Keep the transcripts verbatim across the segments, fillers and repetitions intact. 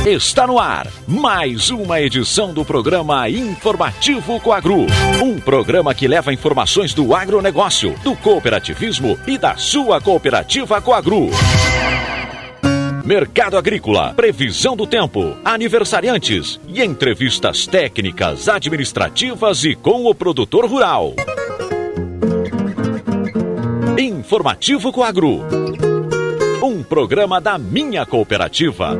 Está no ar mais uma edição do programa Informativo Coagro. Um programa que leva informações do agronegócio, do cooperativismo e da sua cooperativa Coagro. Mercado agrícola, previsão do tempo, aniversariantes e entrevistas técnicas, administrativas e com o produtor rural. Informativo Coagro. Um programa da minha cooperativa.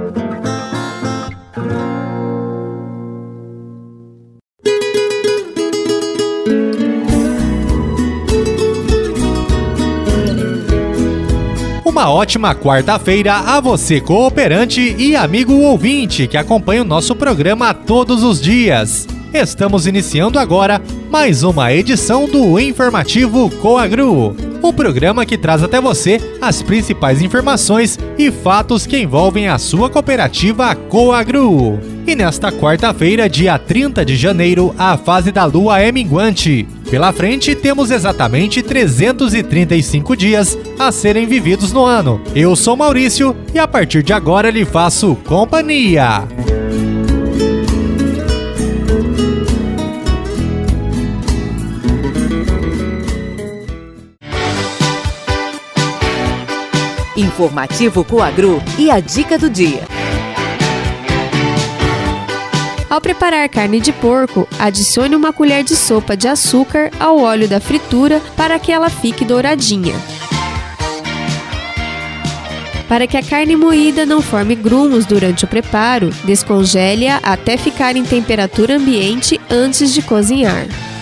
Uma ótima quarta-feira a você, cooperante e amigo ouvinte que acompanha o nosso programa todos os dias. Estamos iniciando agora mais uma edição do Informativo Coagro, o programa que traz até você as principais informações e fatos que envolvem a sua cooperativa Coagro. E nesta quarta-feira, dia trinta de janeiro, a fase da lua é minguante. Pela frente, temos exatamente trezentos e trinta e cinco dias a serem vividos no ano. Eu sou Maurício e a partir de agora lhe faço companhia. Informativo Coagro e a dica do dia. Ao preparar carne de porco, adicione uma colher de sopa de açúcar ao óleo da fritura para que ela fique douradinha. Para que a carne moída não forme grumos durante o preparo, descongele-a até ficar em temperatura ambiente antes de cozinhar.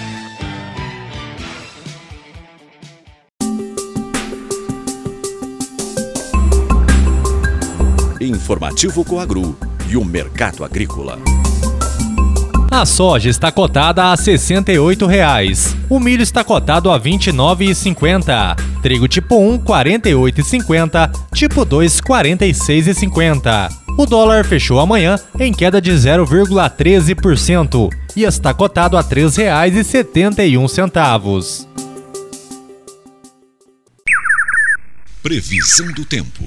Informativo Coagro e o mercado agrícola. A soja está cotada a sessenta e oito reais. O milho está cotado a vinte e nove reais e cinquenta centavos. Trigo tipo um, quarenta e oito reais e cinquenta centavos. Tipo dois, quarenta e seis reais e cinquenta centavos. O dólar fechou amanhã em queda de zero vírgula treze por cento e está cotado a três reais e setenta e um centavos. Previsão do tempo.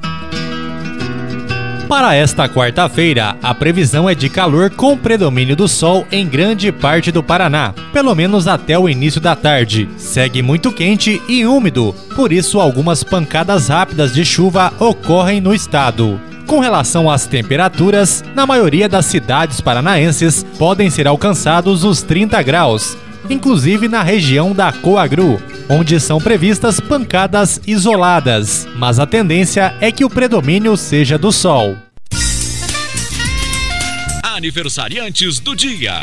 Para esta quarta-feira, a previsão é de calor com predomínio do sol em grande parte do Paraná, pelo menos até o início da tarde. Segue muito quente e úmido, por isso algumas pancadas rápidas de chuva ocorrem no estado. Com relação às temperaturas, na maioria das cidades paranaenses podem ser alcançados os trinta graus, inclusive na região da Coagro, onde são previstas pancadas isoladas, mas a tendência é que o predomínio seja do sol. Aniversariantes do dia.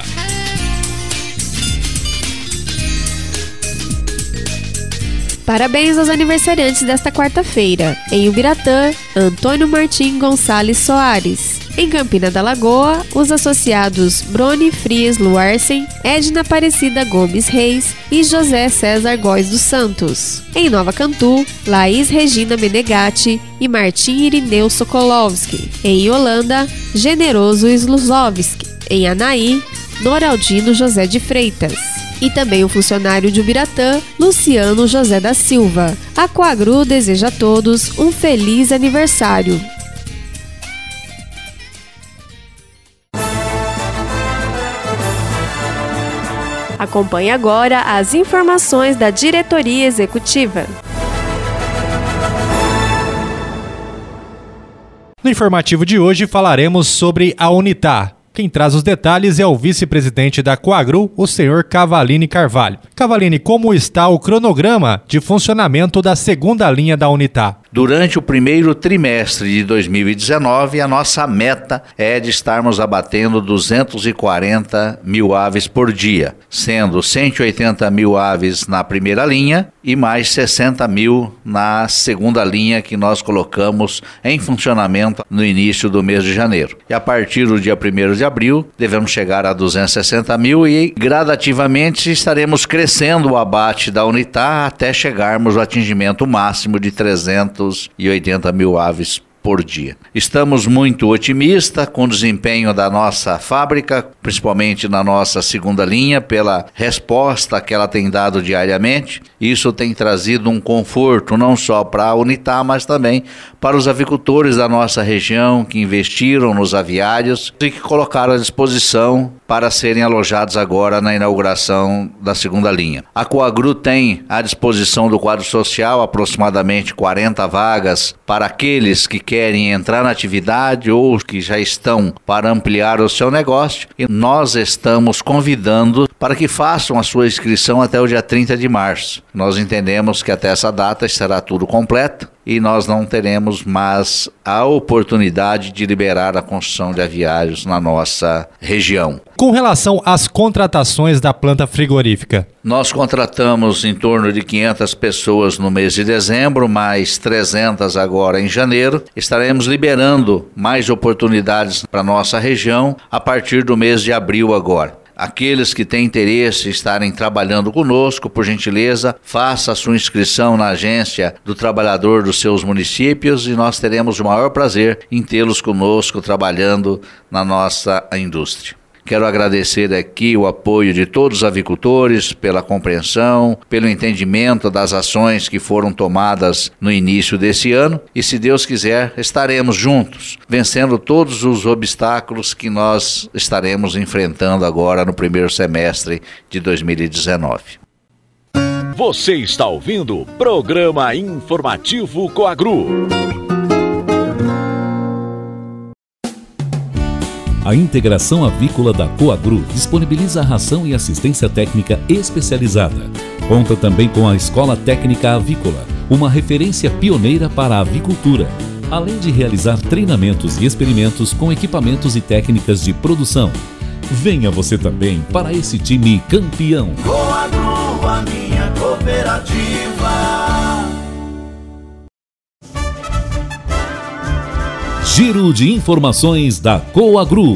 Parabéns aos aniversariantes desta quarta-feira. Em Ubiratã, Antônio Martim Gonçalves Soares. Em Campina da Lagoa, os associados Broni Frias Luarsen, Edna Aparecida Gomes Reis e José César Góes dos Santos. Em Nova Cantu, Laís Regina Menegatti e Martim Irineu Sokolovski. Em Holanda, Generoso Sluzovski. Em Anaí, Noraldino José de Freitas. E também o funcionário de Ubiratã, Luciano José da Silva. A Coagro deseja a todos um feliz aniversário. Acompanhe agora as informações da diretoria executiva. No informativo de hoje falaremos sobre a Unitar. Quem traz os detalhes é o vice-presidente da Coagro, o senhor Cavalini Carvalho. Cavalini, como está o cronograma de funcionamento da segunda linha da Unitar? Durante o primeiro trimestre de dois mil e dezenove, a nossa meta é de estarmos abatendo duzentos e quarenta mil aves por dia, sendo cento e oitenta mil aves na primeira linha e mais sessenta mil na segunda linha que nós colocamos em funcionamento no início do mês de janeiro. E a partir do dia primeiro de abril, devemos chegar a duzentos e sessenta mil e gradativamente estaremos crescendo o abate da Unitar até chegarmos ao atingimento máximo de trezentos e oitenta mil aves por dia. Estamos muito otimistas com o desempenho da nossa fábrica, principalmente na nossa segunda linha, pela resposta que ela tem dado diariamente. Isso tem trazido um conforto não só para a Unitar, mas também para os avicultores da nossa região que investiram nos aviários e que colocaram à disposição para serem alojados agora na inauguração da segunda linha. A Coagru tem à disposição do quadro social aproximadamente quarenta vagas para aqueles que querem entrar na atividade ou que já estão para ampliar o seu negócio, e nós estamos convidando para que façam a sua inscrição até o dia trinta de março. Nós entendemos que até essa data estará tudo completo e nós não teremos mais a oportunidade de liberar a construção de aviários na nossa região. Com relação às contratações da planta frigorífica, nós contratamos em torno de quinhentas pessoas no mês de dezembro, mais trezentas agora em janeiro. Estaremos liberando mais oportunidades para a nossa região a partir do mês de abril agora. Aqueles que têm interesse em estarem trabalhando conosco, por gentileza, faça a sua inscrição na agência do trabalhador dos seus municípios e nós teremos o maior prazer em tê-los conosco trabalhando na nossa indústria. Quero agradecer aqui o apoio de todos os avicultores pela compreensão, pelo entendimento das ações que foram tomadas no início desse ano e, se Deus quiser, estaremos juntos, vencendo todos os obstáculos que nós estaremos enfrentando agora no primeiro semestre de dois mil e dezenove. Você está ouvindo o Programa Informativo Coagru. A integração avícola da Coagru disponibiliza a ração e assistência técnica especializada. Conta também com a Escola Técnica Avícola, uma referência pioneira para a avicultura, além de realizar treinamentos e experimentos com equipamentos e técnicas de produção. Venha você também para esse time campeão. Coagru, a minha cooperativa. Giro de informações da Coagru.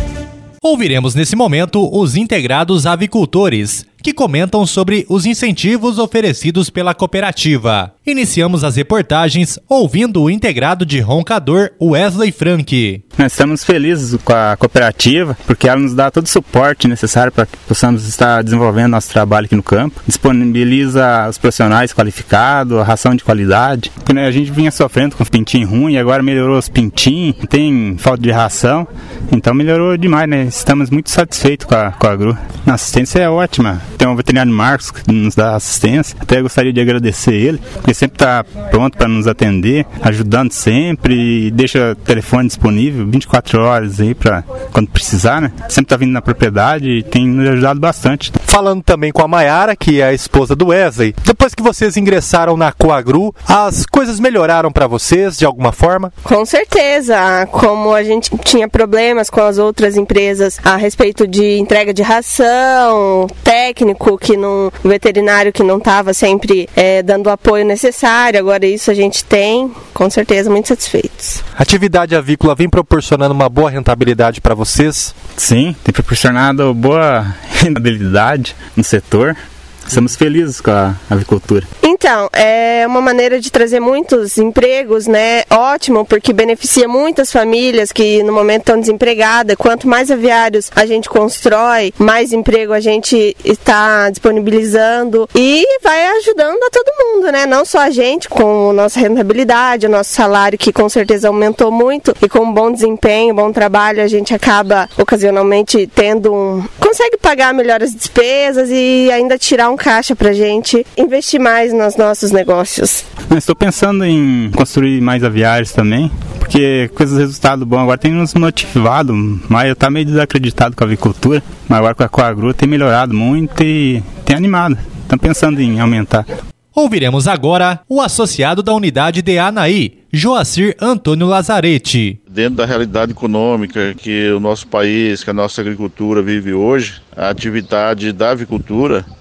Ouviremos nesse momento os integrados avicultores, que comentam sobre os incentivos oferecidos pela cooperativa. Iniciamos as reportagens ouvindo o integrado de Roncador, Wesley Frank. Nós estamos felizes com a cooperativa, porque ela nos dá todo o suporte necessário para que possamos estar desenvolvendo nosso trabalho aqui no campo. Disponibiliza os profissionais qualificados, a ração de qualidade. A gente vinha sofrendo com os pintinhos ruins, agora melhorou os pintinhos, não tem falta de ração, então melhorou demais, né? Estamos muito satisfeitos com a, com a Agru. A assistência é ótima. Tem o veterinário Marcos que nos dá assistência. Até gostaria de agradecer ele, porque sempre está pronto para nos atender, ajudando sempre e deixa o telefone disponível vinte e quatro horas aí para quando precisar, né? Sempre está vindo na propriedade e tem nos ajudado bastante. Falando também com a Maiara, que é a esposa do Wesley, depois que vocês ingressaram na Coagru, as coisas melhoraram para vocês de alguma forma? Com certeza, como a gente tinha problemas com as outras empresas a respeito de entrega de ração, técnico, que não, veterinário que não estava sempre é, dando o apoio necessário, agora isso a gente tem, com certeza, muito satisfeitos. A atividade avícola vem proporcionando uma boa rentabilidade para vocês? Sim, tem proporcionado boa rentabilidade no setor. Estamos felizes com a avicultura. Então, é uma maneira de trazer muitos empregos, né? Ótimo, porque beneficia muitas famílias que no momento estão desempregadas. Quanto mais aviários a gente constrói, mais emprego a gente está disponibilizando e vai ajudando a todo mundo, né? Não só a gente, com a nossa rentabilidade, o nosso salário, que com certeza aumentou muito, e com um bom desempenho, bom trabalho, a gente acaba ocasionalmente tendo um... consegue pagar melhor as despesas e ainda tirar um caixa pra gente investir mais nos nossos negócios. Eu estou pensando em construir mais aviários também, porque com esses resultados bons agora tem nos motivado, mas eu estava meio desacreditado com a avicultura, mas agora com a Coagru tem melhorado muito e tem animado. Estamos pensando em aumentar. Ouviremos agora o associado da unidade de Anaí, Joacir Antônio Lazarete. Dentro da realidade econômica que o nosso país, que a nossa agricultura vive hoje, a atividade da avicultura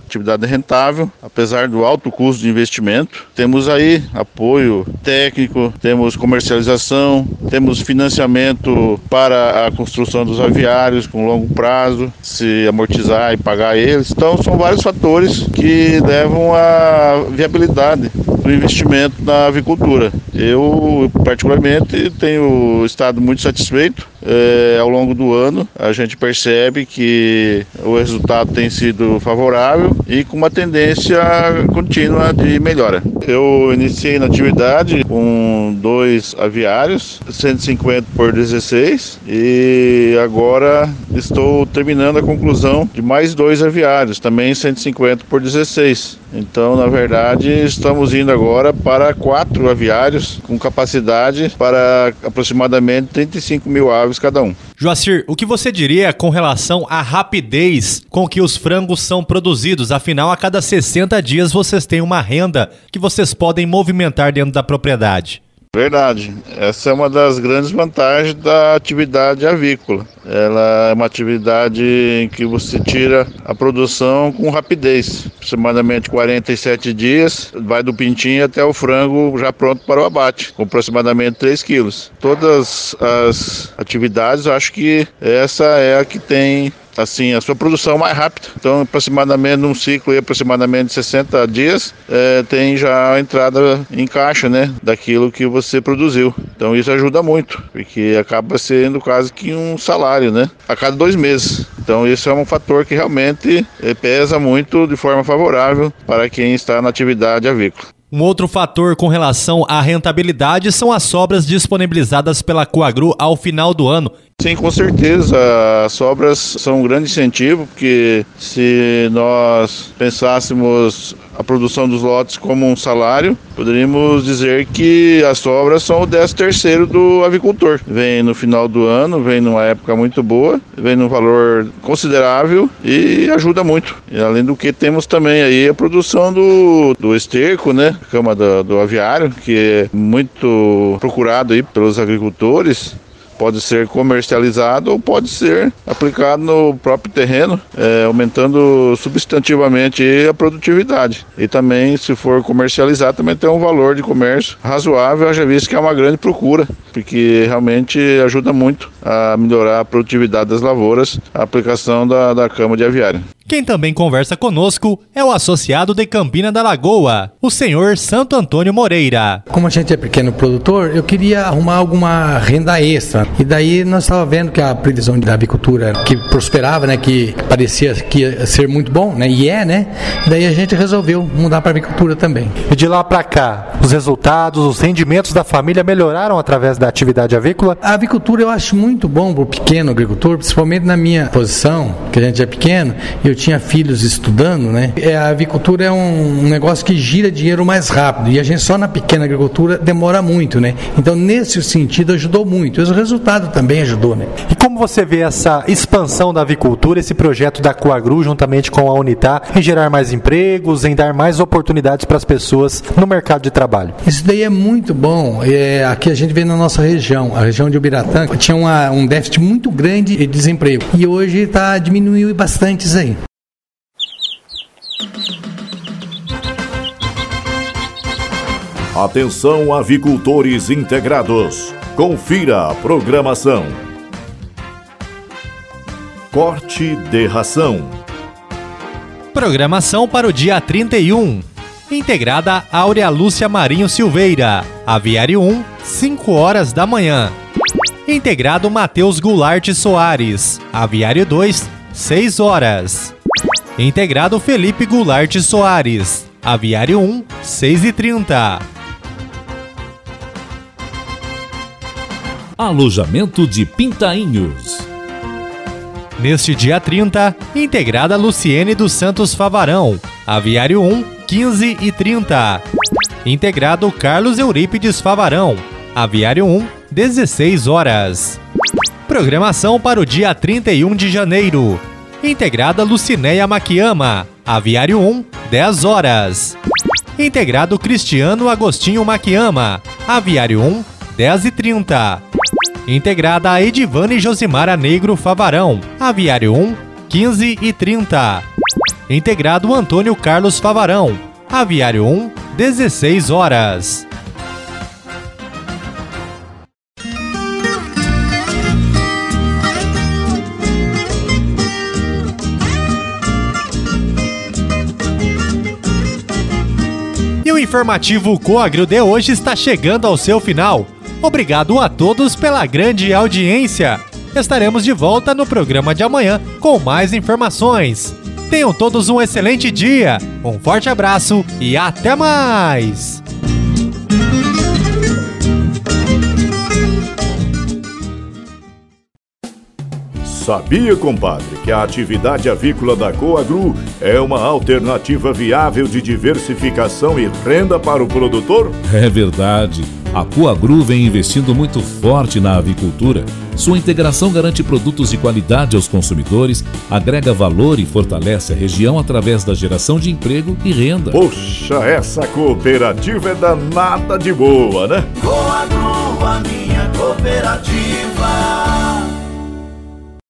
atividade rentável, apesar do alto custo de investimento. Temos aí apoio técnico, temos comercialização, temos financiamento para a construção dos aviários com longo prazo, se amortizar e pagar eles. Então são vários fatores que levam à viabilidade do investimento na avicultura. Eu, particularmente, tenho estado muito satisfeito. É, ao longo do ano, a gente percebe que o resultado tem sido favorável e com uma tendência contínua de melhora. Eu iniciei na atividade com dois aviários, cento e cinquenta por dezesseis, e agora estou terminando a conclusão de mais dois aviários, também cento e cinquenta por dezesseis. Então, na verdade, estamos indo agora para quatro aviários com capacidade para aproximadamente trinta e cinco mil aves cada um. Joacir, o que você diria com relação à rapidez com que os frangos são produzidos? Afinal, a cada sessenta dias vocês têm uma renda que vocês podem movimentar dentro da propriedade. Verdade. Essa é uma das grandes vantagens da atividade avícola. Ela é uma atividade em que você tira a produção com rapidez. Aproximadamente quarenta e sete dias, vai do pintinho até o frango já pronto para o abate, com aproximadamente três quilos. Todas as atividades, eu acho que essa é a que tem assim, a sua produção mais rápida. Então, aproximadamente num ciclo de aproximadamente sessenta dias, é, tem já a entrada em caixa, né, daquilo que você produziu. Então, isso ajuda muito, porque acaba sendo quase que um salário, né, a cada dois meses. Então, isso é um fator que realmente é, pesa muito de forma favorável para quem está na atividade avícola. Um outro fator com relação à rentabilidade são as sobras disponibilizadas pela Coagru ao final do ano. Sim, com certeza, as sobras são um grande incentivo, porque se nós pensássemos a produção dos lotes como um salário, poderíamos dizer que as sobras são o décimo terceiro do avicultor. Vem no final do ano, vem numa época muito boa, vem num valor considerável e ajuda muito. E além do que, temos também aí a produção do, do esterco, né, cama do, do aviário, que é muito procurado aí pelos agricultores. Pode ser comercializado ou pode ser aplicado no próprio terreno, é, aumentando substantivamente a produtividade. E também, se for comercializado, também tem um valor de comércio razoável, já visto que é uma grande procura, porque realmente ajuda muito a melhorar a produtividade das lavouras, a aplicação da, da cama de aviário. Quem também conversa conosco é o associado de Campina da Lagoa, o senhor Santo Antônio Moreira. Como a gente é pequeno produtor, eu queria arrumar alguma renda extra. E daí nós estávamos vendo que a previsão da avicultura que prosperava, né, que parecia que ia ser muito bom, né, e é, né? E daí a gente resolveu mudar para a avicultura também. E de lá para cá, os resultados, os rendimentos da família melhoraram através da atividade avícola? A avicultura eu acho muito bom para o pequeno agricultor, principalmente na minha posição, que a gente é pequeno, eu tinha filhos estudando, né? A avicultura é um negócio que gira dinheiro mais rápido e a gente só na pequena agricultura demora muito, né? Então, nesse sentido, ajudou muito. E o resultado também ajudou, né? E como você vê essa expansão da avicultura, esse projeto da Coagru, juntamente com a Unitar, em gerar mais empregos, em dar mais oportunidades para as pessoas no mercado de trabalho? Isso daí é muito bom. É, aqui a gente vê na nossa região, a região de Ubiratã, tinha uma, um déficit muito grande de desemprego. E hoje está diminuindo bastante isso aí. Atenção, avicultores integrados. Confira a programação. Corte de ração. Programação para o dia trinta e um. Integrada Áurea Lúcia Marinho Silveira. Aviário um, cinco horas da manhã. Integrado Matheus Goulart Soares. Aviário dois, seis horas. Integrado Felipe Goulart Soares. Aviário um, seis e trinta. Alojamento de Pintainhos. Neste dia trinta, integrada Luciene dos Santos Favarão. Aviário um, quinze e trinta. Integrado Carlos Eurípides Favarão. Aviário um, dezesseis horas. Programação para o dia trinta e um de janeiro. Integrada Lucinéia Maquiama. Aviário um, dez horas. Integrado Cristiano Agostinho Maquiama. Aviário um, dez e trinta. Integrada Edivane Josimara Negro Favarão. Aviário um, quinze e trinta. integrado Antônio Carlos Favarão. Aviário um, dezesseis horas. E o informativo Coagro de hoje está chegando ao seu final. Obrigado a todos pela grande audiência. Estaremos de volta no programa de amanhã com mais informações. Tenham todos um excelente dia, um forte abraço e até mais! Sabia, compadre, que a atividade avícola da Coagro é uma alternativa viável de diversificação e renda para o produtor? É verdade. A Coagro vem investindo muito forte na avicultura. Sua integração garante produtos de qualidade aos consumidores, agrega valor e fortalece a região através da geração de emprego e renda. Poxa, essa cooperativa é danada de boa, né? Coagro, a minha cooperativa.